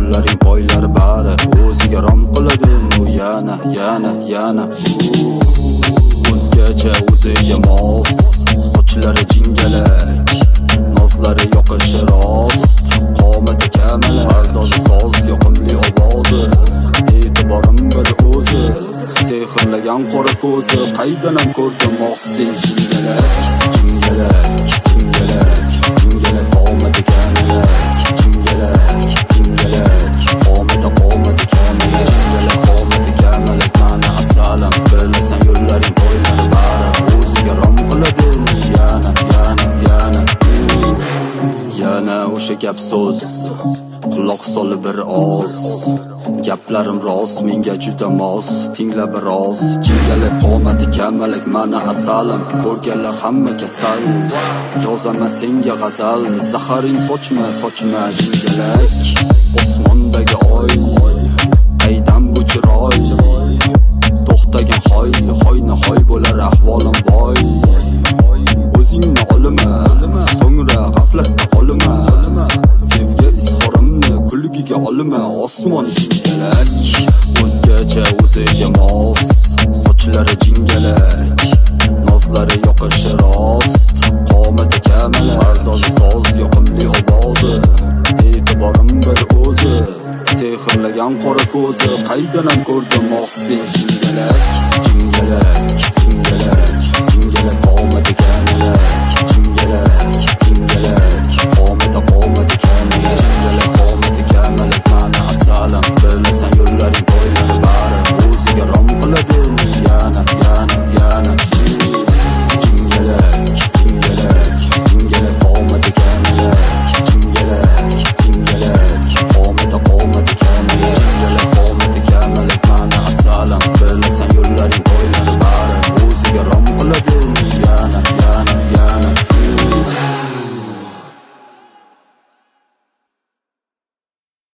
yo'llaring boylar bari o'ziga rom qiladi u yana o'zgacha o'ziga mos sochlari jingalak nozlari yoqishi rost qomati kamalak pardozi soz yoqimli ovozi e'tiborim bir o'zi sehrlagan qora ko'zi qaydanam ko'rdim sen jingalak qomati kamalak jingalak qomati kamalak jingalak qomati kamalak mana asalam bilmasang yo'llaring boylar bari o'ziga rom qiladi yana o'sha gap so'z quloq sol bir oz gaplarim rost menga juda mos tingla biroz jingalak qomati kamalak mana asalim ko'rganlar hamma kasal yozaman senga g'azal zaharing sochma jingalak osmondagi oy aydan bu chiroy to'xtagan hoy bo'lar ahvolim voy o'zingni olima so'ngra g'aflatda qolma sevgi izhorimni kulgiga olma osmon jingalak o'zgacha o'ziga mos sochlari jingalak nozlari yoqishi rost qomati kamalak pardozi soz yoqimli ovozi e'tiborim bir o'zi sehrlagan qora ko'zi qaydanam ko'rdim sen jingalak